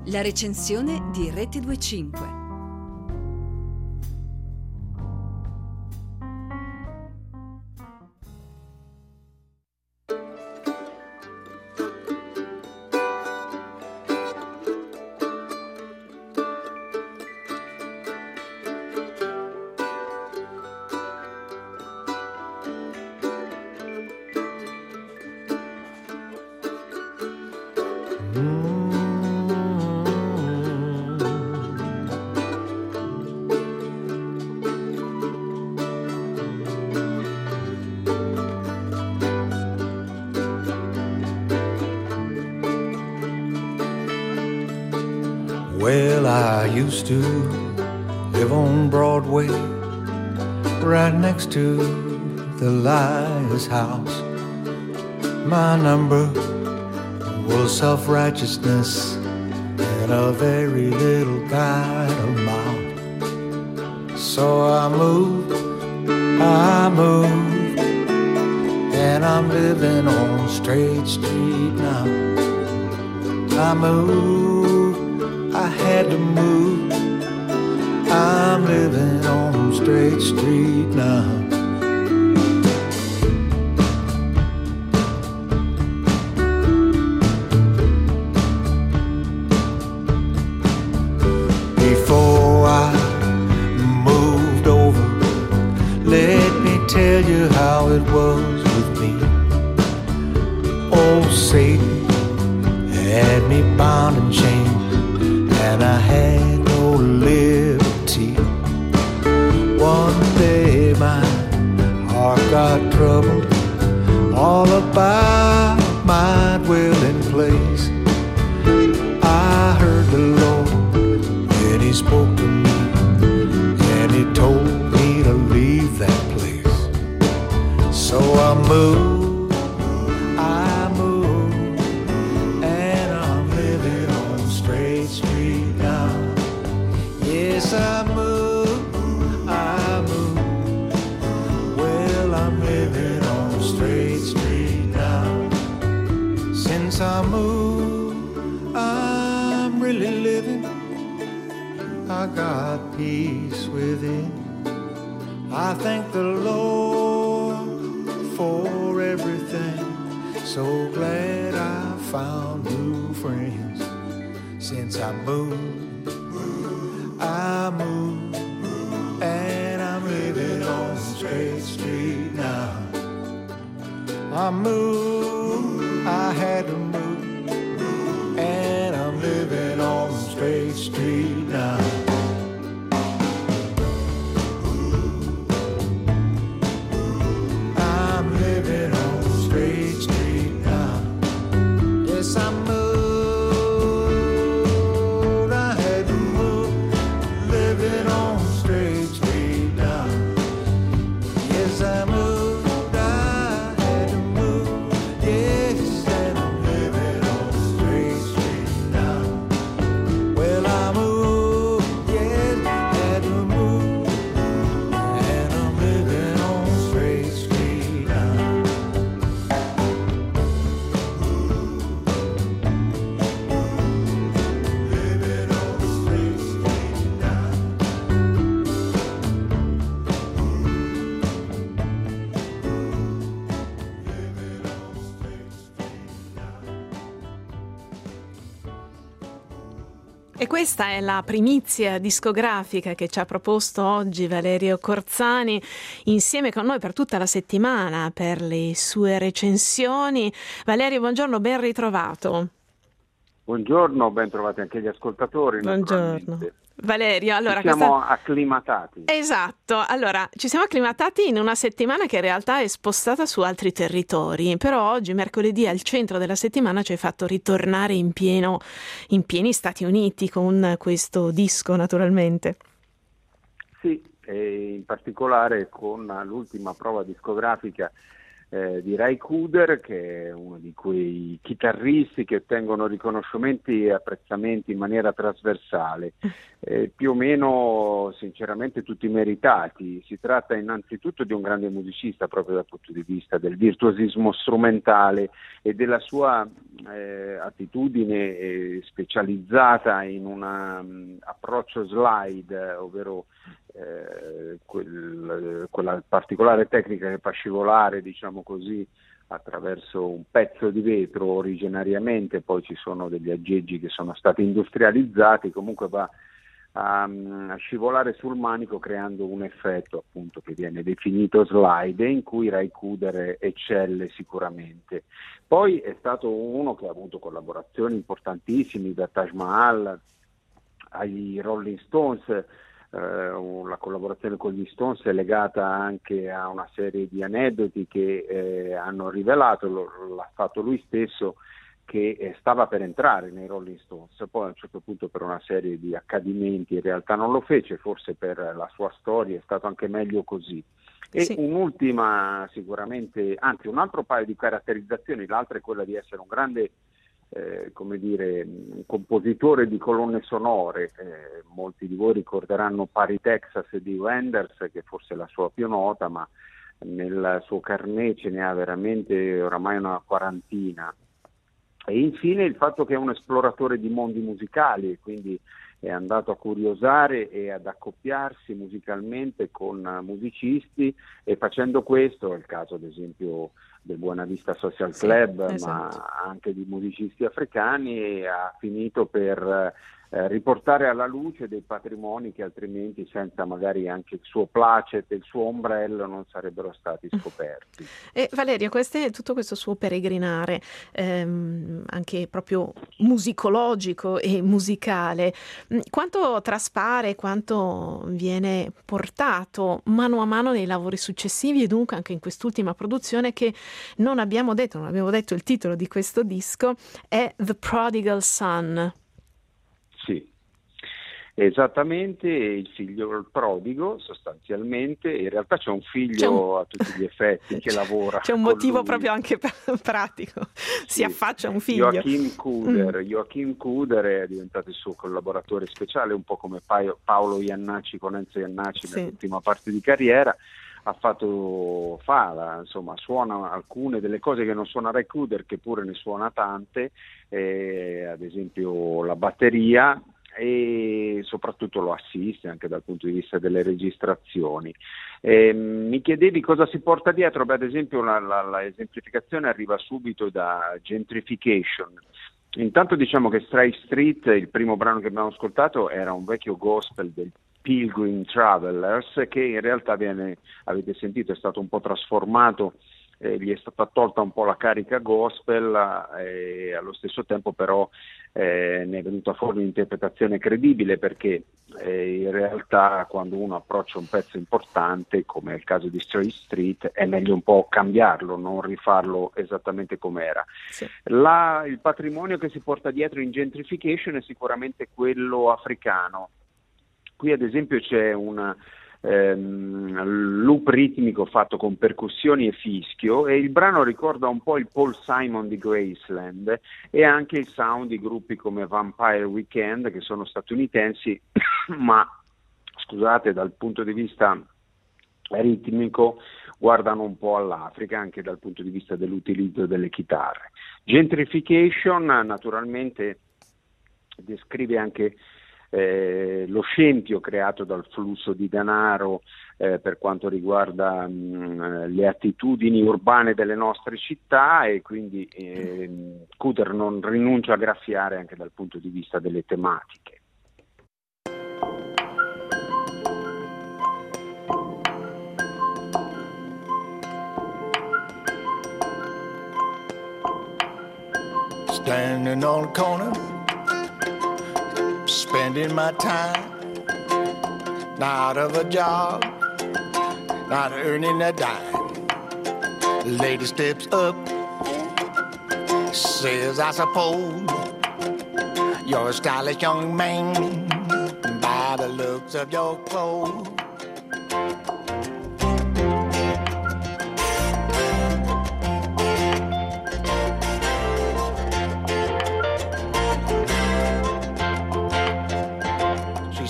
La recensione di Rete 25. Well, I used to live on Broadway, right next to the Liar's House. My number was self-righteousness and a very little kind of mouth. So I moved, and I'm living on Straight Street now. I moved, I had to move. I'm living on Straight Street now. Before I moved over, let me tell you how it was with me. Old Satan had me bound and chained, and I had no liberty. One day my heart got troubled, all about my dwelling place. I heard the Lord, and He spoke to me, and He told me to leave that place. So I moved, I moved. Well, I'm living on Straight Street now. Since I moved, I'm really living. I got peace within. I thank the Lord for everything. So glad I found new friends. Since I moved, and I'm living on Straight Street now. I moved, I had to move, and I'm living on Straight Street now. I'm living on Straight Street now. Yes, I moved. E questa è la primizia discografica che ci ha proposto oggi Valerio Corzani insieme con noi per tutta la settimana per le sue recensioni. Valerio, buongiorno, ben ritrovato. Buongiorno, ben trovati anche gli ascoltatori. Buongiorno. Valerio, allora ci siamo acclimatati. Esatto, allora ci siamo acclimatati in una settimana che in realtà è spostata su altri territori, però oggi mercoledì al centro della settimana ci hai fatto ritornare in pieni Stati Uniti con questo disco, naturalmente. Sì, e in particolare con l'ultima prova discografica di Ry Cooder, che è uno di quei chitarristi che ottengono riconoscimenti e apprezzamenti in maniera trasversale, più o meno sinceramente tutti meritati. Si tratta innanzitutto di un grande musicista proprio dal punto di vista del virtuosismo strumentale e della sua attitudine specializzata in un approccio slide, ovvero quella particolare tecnica che fa scivolare, diciamo così, attraverso un pezzo di vetro originariamente, poi ci sono degli aggeggi che sono stati industrializzati, comunque va a scivolare sul manico creando un effetto appunto che viene definito slide, in cui Ry Cooder eccelle sicuramente. Poi è stato uno che ha avuto collaborazioni importantissime, da Taj Mahal ai Rolling Stones. La collaborazione con gli Stones è legata anche a una serie di aneddoti che hanno rivelato, l'ha fatto lui stesso, che stava per entrare nei Rolling Stones, poi a un certo punto per una serie di accadimenti in realtà non lo fece, forse per la sua storia è stato anche meglio così. E sì, un'ultima sicuramente, anzi un altro paio di caratterizzazioni, l'altra è quella di essere un grande un compositore di colonne sonore. Molti di voi ricorderanno Paris, Texas di Wenders, che forse è la sua più nota, ma nel suo carnet ce ne ha veramente oramai una quarantina. E infine il fatto che è un esploratore di mondi musicali, quindi è andato a curiosare e ad accoppiarsi musicalmente con musicisti, e facendo questo, è il caso ad esempio del Buena Vista Social Club, sì, esatto, ma anche di musicisti africani, e ha finito per riportare alla luce dei patrimoni che altrimenti, senza magari anche il suo placet e il suo ombrello, non sarebbero stati scoperti. E Valerio, tutto questo suo peregrinare, anche proprio musicologico e musicale, quanto traspare, quanto viene portato mano a mano nei lavori successivi, e dunque anche in quest'ultima produzione che non abbiamo detto il titolo di questo disco, è The Prodigal Son. Sì, esattamente, il figlio il prodigo sostanzialmente. In realtà c'è un figlio a tutti gli effetti che lavora. C'è un motivo lui, proprio anche pratico, si affaccia un figlio. Joachim Cooder è diventato il suo collaboratore speciale, un po' come Paolo Iannacci con Enzo Iannacci nell'ultima parte di carriera. Suona alcune delle cose che non suona Ry Cooder, che pure ne suona tante, ad esempio la batteria, e soprattutto lo assiste anche dal punto di vista delle registrazioni. Mi chiedevi cosa si porta dietro? Ad esempio la esemplificazione arriva subito da Gentrification. Intanto diciamo che Straight Street, il primo brano che abbiamo ascoltato, era un vecchio gospel del Pilgrim Travelers, che in realtà avete sentito, è stato un po' trasformato, gli è stata tolta un po' la carica gospel, e allo stesso tempo però ne è venuta fuori un'interpretazione credibile, perché in realtà quando uno approccia un pezzo importante, come è il caso di Straight Street, è meglio un po' cambiarlo, non rifarlo esattamente com'era. Sì. Il patrimonio che si porta dietro in Gentrification è sicuramente quello africano. Qui ad esempio c'è un loop ritmico fatto con percussioni e fischio, e il brano ricorda un po' il Paul Simon di Graceland e anche il sound di gruppi come Vampire Weekend, che sono statunitensi ma scusate, dal punto di vista ritmico guardano un po' all'Africa, anche dal punto di vista dell'utilizzo delle chitarre. Gentrification naturalmente descrive anche lo scempio creato dal flusso di denaro per quanto riguarda le attitudini urbane delle nostre città, e quindi Cooder non rinuncia a graffiare anche dal punto di vista delle tematiche. Standing on the corner, spending my time, not out of a job, not earning a dime. The lady steps up, says, I suppose you're a stylish young man by the looks of your clothes.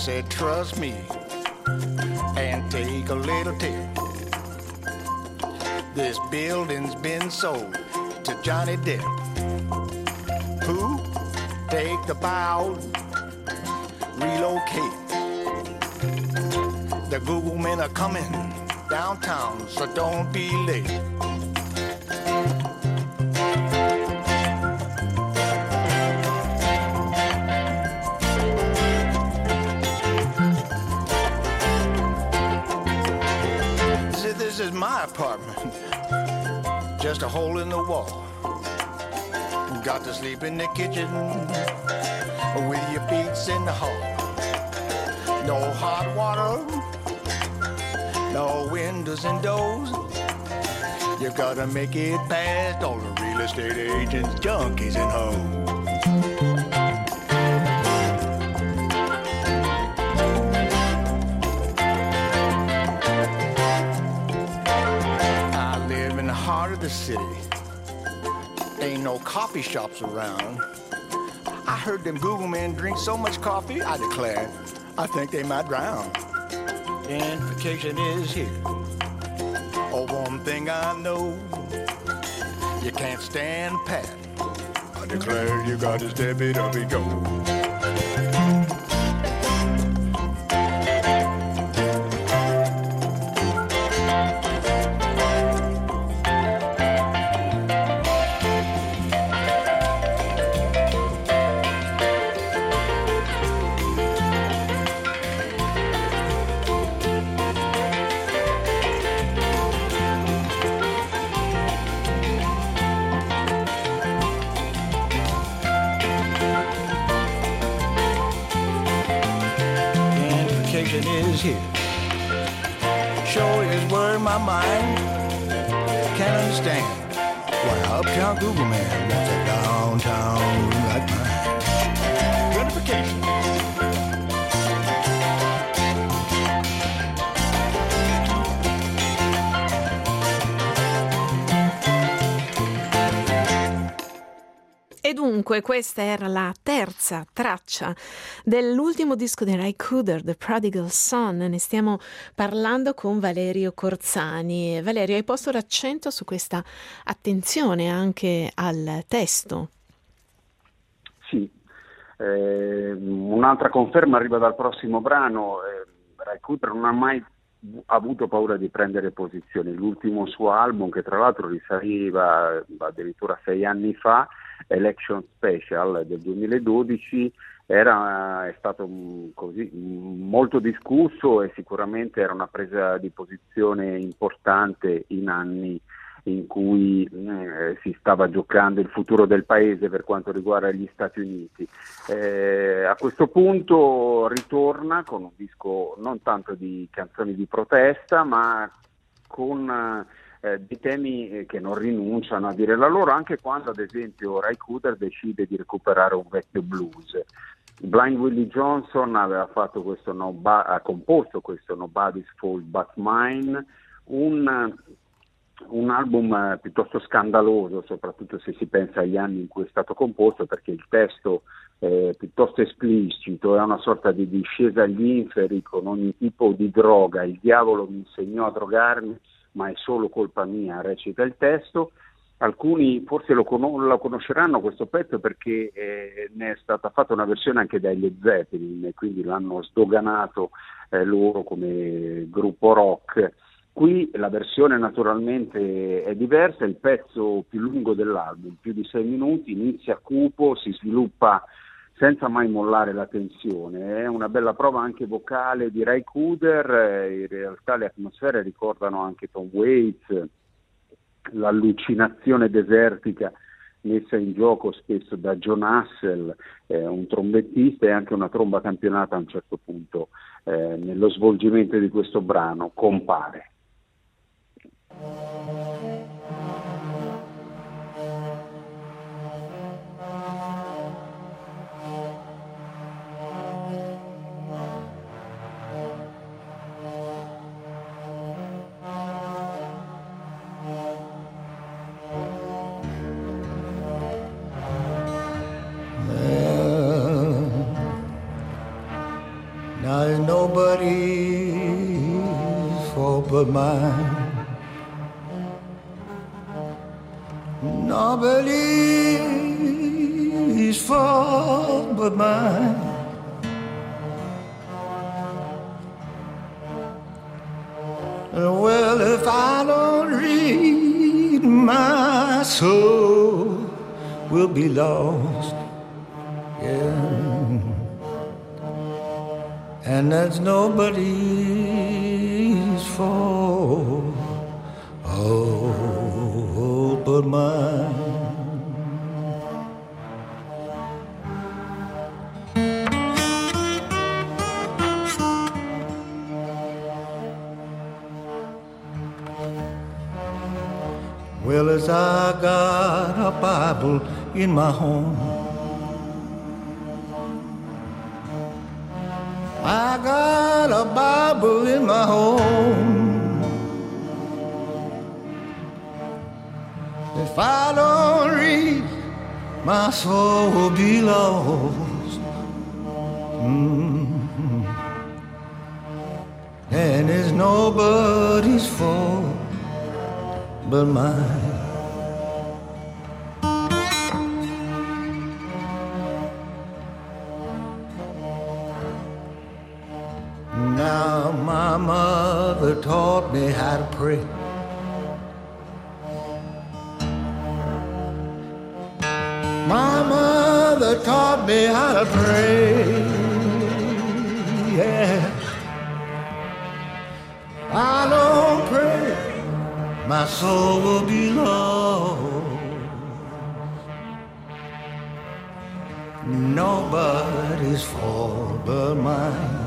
said, trust me and take a little tip. This building's been sold to Johnny Depp. Who? Take the bow, relocate. The Google men are coming downtown, so don't be late. This is my apartment, just a hole in the wall. Got to sleep in the kitchen with your feet in the hall. No hot water, no windows and doors. You gotta make it past all the real estate agents, junkies and hoes. The city. Ain't no coffee shops around. I heard them Google men drink so much coffee, I declare, I think they might drown. Gentrification is here. Oh, one thing I know, you can't stand pat. I declare you gotta step it up and go. Is here. Sure is where my mind can't understand why uptown Google man wants a downtown like mine. Gentrification. E dunque questa era la terza traccia dell'ultimo disco di Ry Cooder, The Prodigal Son. Ne stiamo parlando con Valerio Corzani. Valerio, hai posto l'accento su questa attenzione anche al testo. Sì, un'altra conferma arriva dal prossimo brano. Ry Cooder non ha mai avuto paura di prendere posizioni. L'ultimo suo album, che tra l'altro risaliva addirittura 6 anni fa, Election Special del 2012, è stato così molto discusso e sicuramente era una presa di posizione importante in anni in cui si stava giocando il futuro del paese per quanto riguarda gli Stati Uniti. A questo punto ritorna con un disco non tanto di canzoni di protesta, ma con di temi che non rinunciano a dire la loro, anche quando ad esempio Ry Cooder decide di recuperare un vecchio blues. Blind Willie Johnson aveva fatto ha composto questo Nobody's Fault But Mine, un album piuttosto scandaloso, soprattutto se si pensa agli anni in cui è stato composto, perché il testo è piuttosto esplicito, è una sorta di discesa agli inferi con ogni tipo di droga. Il diavolo mi insegnò a drogarmi, ma è solo colpa mia, recita il testo. Alcuni forse lo conosceranno questo pezzo perché ne è stata fatta una versione anche dai Led Zeppelin, e quindi l'hanno sdoganato loro come gruppo rock. Qui la versione naturalmente è diversa, il pezzo più lungo dell'album, più di 6 minuti, inizia cupo, si sviluppa senza mai mollare la tensione. È una bella prova anche vocale di Ry Cooder. In realtà le atmosfere ricordano anche Tom Waits, l'allucinazione desertica messa in gioco spesso da John Hassell, un trombettista, e anche una tromba campionata a un certo punto nello svolgimento di questo brano compare. Now Nobody's fault but mine. Nobody's fault but mine. Well, if I don't read, my soul will be lost. Yeah. And that's nobody's fault, oh, but mine. Well, as I got a Bible in my home, I got a Bible in my home. If I don't read, my soul will be lost. Mm-hmm. And it's nobody's fault but mine. Now my mother taught me how to pray. My mother taught me how to pray. Yeah. I don't pray, my soul will be lost. Nobody's fault but mine.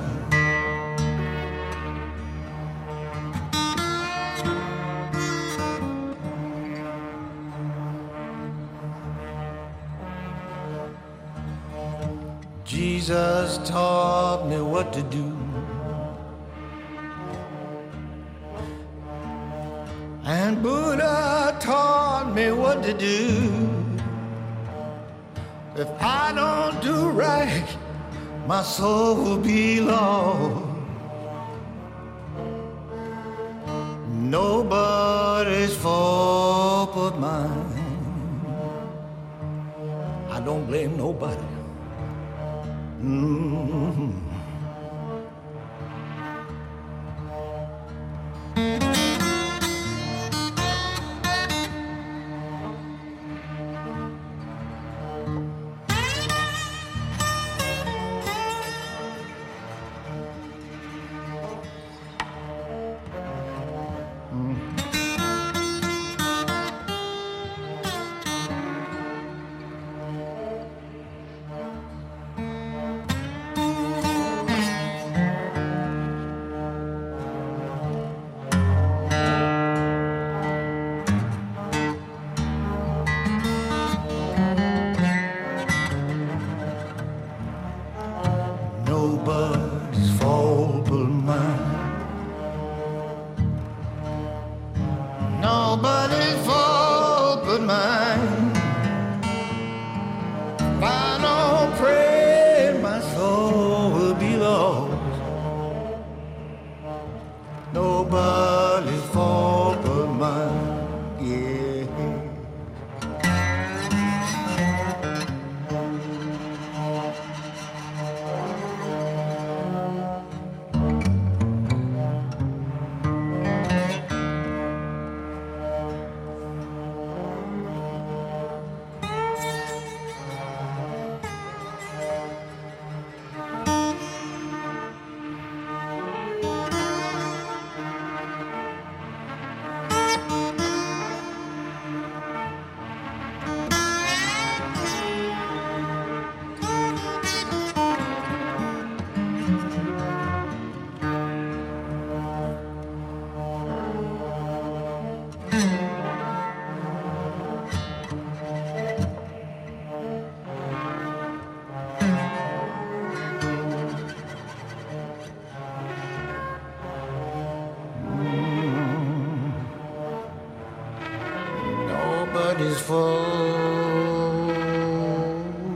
Jesus taught me what to do, and Buddha taught me what to do. If I don't do right, my soul will be lost. Nobody's fault but mine. I don't blame nobody. Mm-hmm. Nobody's fault but mine. Nobody's fault but mine. If I don't pray, my soul will be lost. Nobody's fault but mine. Yeah. Nobody's fault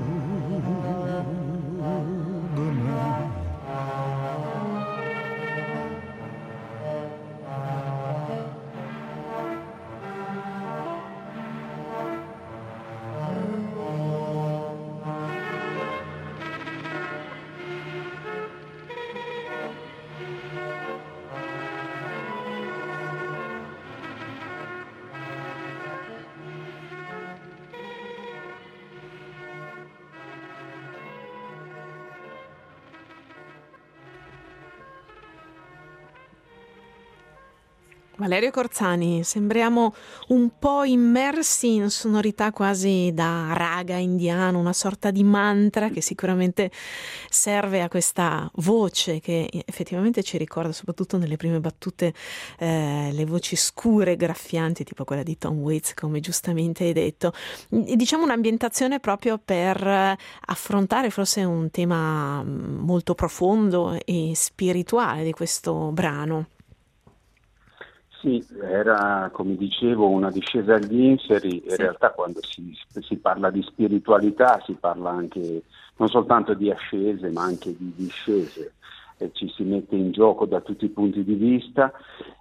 but mine. Valerio Corzani, sembriamo un po' immersi in sonorità quasi da raga indiano, una sorta di mantra che sicuramente serve a questa voce che effettivamente ci ricorda, soprattutto nelle prime battute, le voci scure, graffianti, tipo quella di Tom Waits, come giustamente hai detto. Diciamo un'ambientazione proprio per affrontare forse un tema molto profondo e spirituale di questo brano. Sì, era, come dicevo, una discesa agli inferi. In realtà quando si parla di spiritualità si parla anche non soltanto di ascese ma anche di discese, ci si mette in gioco da tutti i punti di vista.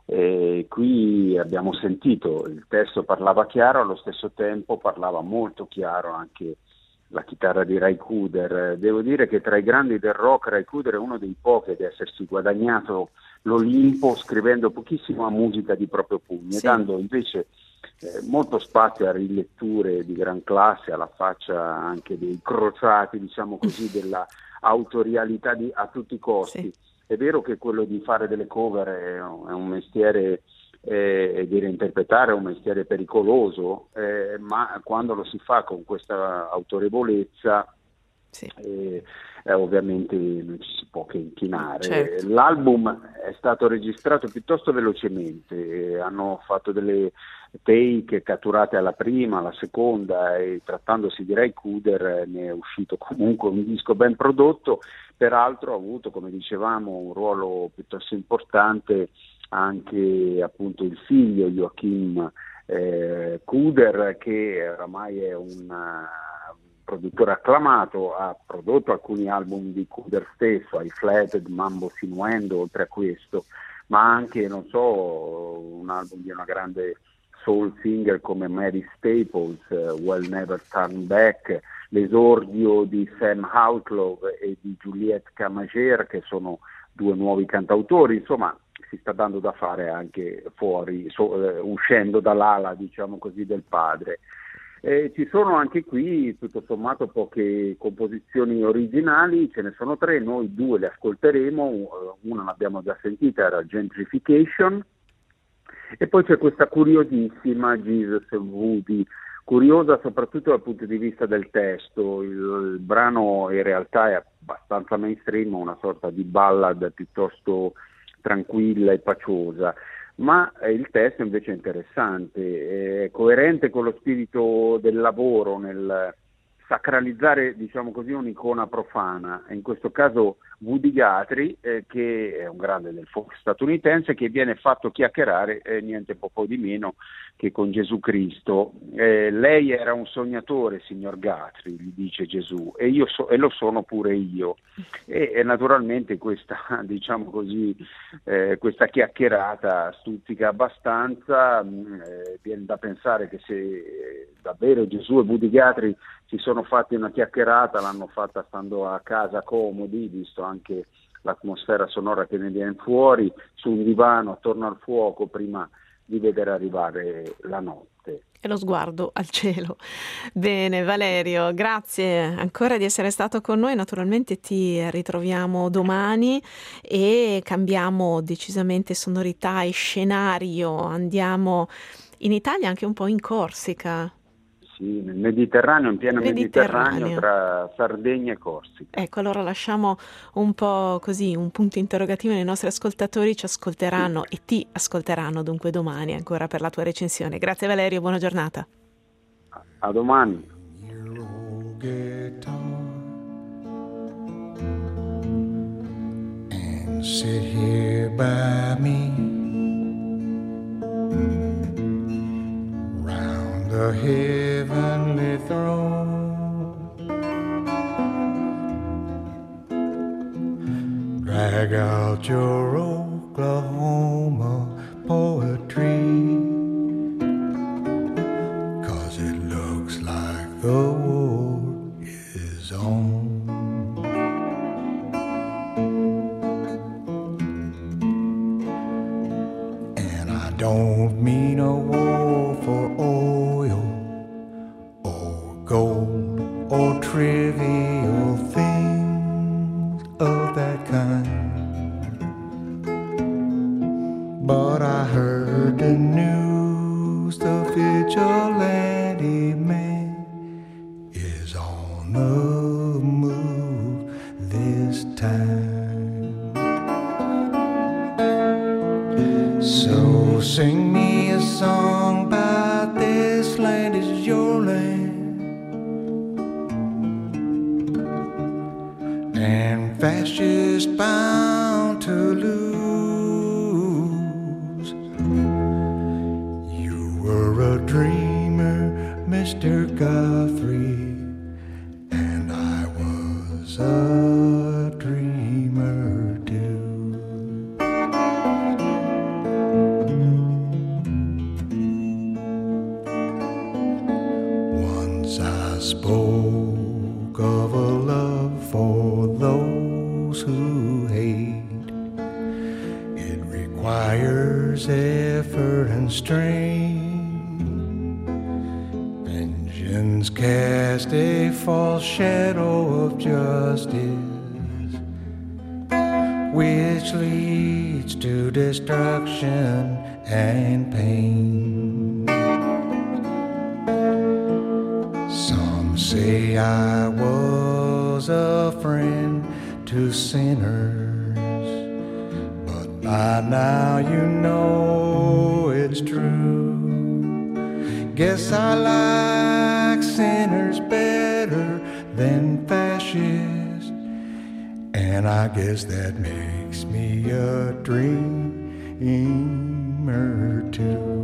Qui abbiamo sentito, il testo parlava chiaro, allo stesso tempo parlava molto chiaro anche la chitarra di Ry Cooder. Devo dire che tra i grandi del rock Ry Cooder è uno dei pochi ad essersi guadagnato l'Olimpo scrivendo pochissima musica di proprio pugno, dando invece molto spazio a riletture di gran classe, alla faccia anche dei crociati, diciamo così, della autorialità a tutti i costi. È vero che quello di fare delle cover è un mestiere, e di reinterpretare è un mestiere pericoloso, ma quando lo si fa con questa autorevolezza ovviamente non ci si può che inchinare. Certo. L'album è stato registrato piuttosto velocemente, hanno fatto delle take catturate alla prima, alla seconda, e trattandosi di Ry Cooder ne è uscito comunque un disco ben prodotto. Peraltro ha avuto, come dicevamo, un ruolo piuttosto importante anche appunto il figlio Joachim Cooder, che oramai è un produttore acclamato, ha prodotto alcuni album di Cooder stesso, I Flatted, Mambo Sinuendo, oltre a questo, ma anche, non so, un album di una grande soul singer come Mary Staples, We'll Never Turn Back, l'esordio di Sam Outlaw e di Juliette Camager, che sono due nuovi cantautori. Insomma, si sta dando da fare anche fuori, uscendo dall'ala, diciamo così, del padre. Ci sono anche qui tutto sommato poche composizioni originali, ce ne sono 3, noi 2 le ascolteremo, una l'abbiamo già sentita, era Gentrification, e poi c'è questa curiosissima Jesus and Woody, curiosa soprattutto dal punto di vista del testo. Il brano in realtà è abbastanza mainstream, una sorta di ballad piuttosto tranquilla e paciosa, ma il testo invece è interessante, è coerente con lo spirito del lavoro nel sacralizzare, diciamo così, un'icona profana, in questo caso Woody Guthrie, che è un grande del folk statunitense, che viene fatto chiacchierare niente poco di meno che con Gesù Cristo. Lei era un sognatore, signor Guthrie, gli dice Gesù, e lo sono pure io. E naturalmente questa, diciamo così, questa chiacchierata stuzzica abbastanza. Viene da pensare che se davvero Gesù e Woody Guthrie si sono fatti una chiacchierata, l'hanno fatta stando a casa comodi, visto anche l'atmosfera sonora che ne viene fuori, su un divano attorno al fuoco, prima di vedere arrivare la notte. E lo sguardo al cielo. Bene, Valerio, grazie ancora di essere stato con noi. Naturalmente ti ritroviamo domani e cambiamo decisamente sonorità e scenario. Andiamo in Italia, anche un po' in Corsica. Sì, nel Mediterraneo, in pieno Mediterraneo, tra Sardegna e Corsica. Ecco, allora lasciamo un po' così un punto interrogativo nei nostri ascoltatori, ci ascolteranno e ti ascolteranno dunque domani ancora per la tua recensione. Grazie Valerio, buona giornata. A domani. And sit here by me. The heavenly throne, drag out your Oklahoma poetry, 'cause it looks like the war is on. And I don't mean a war for oil or gold or trivial things of that kind, but I heard the news, the vigilante man is on the move this time. So sing me a song about this land is your land, and fascists bound to lose. You were a dreamer, Mr. Guthrie, and I was a dreamer too. Once I spoke of a love for those who hate. It requires effort and strain. Vengeance cast a false shadow of justice, which leads to destruction and pain. Some say I was a friend to sinners, but by now you know it's true. Guess I like sinners better than fascists, and I guess that makes me a dreamer too.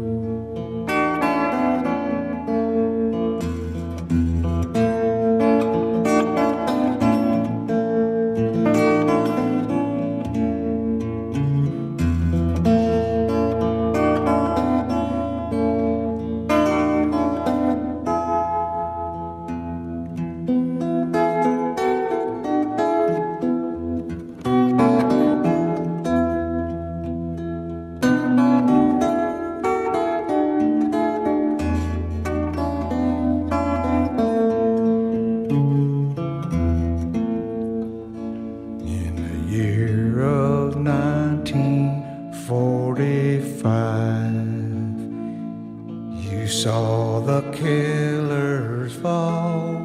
Year of 1945, you saw the killers fall.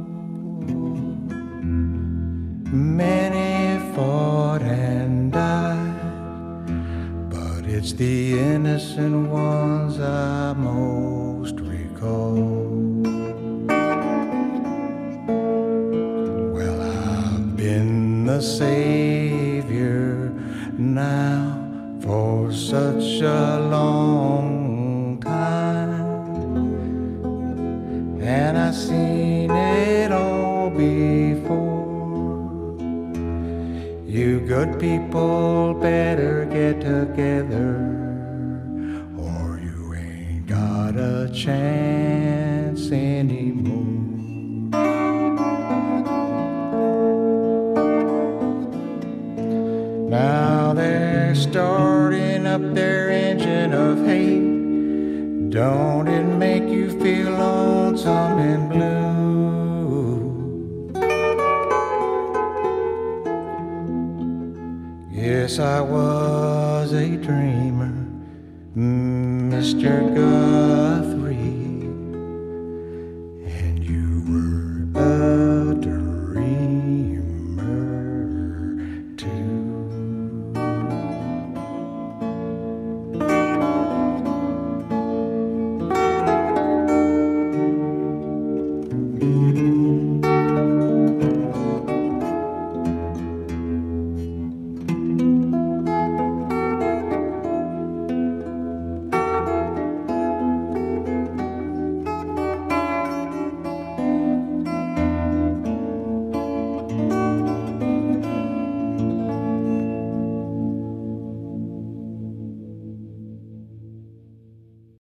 Many fought and died, but it's the innocent ones I most recall. Well, I've been the savior now for such a long time, and I've seen it all before. You good people better get together, or you ain't got a chance anymore. Now they're starting up their engine of hate. Don't it make you feel lonesome and blue? Yes, I was a dreamer, Mr. Guthrie.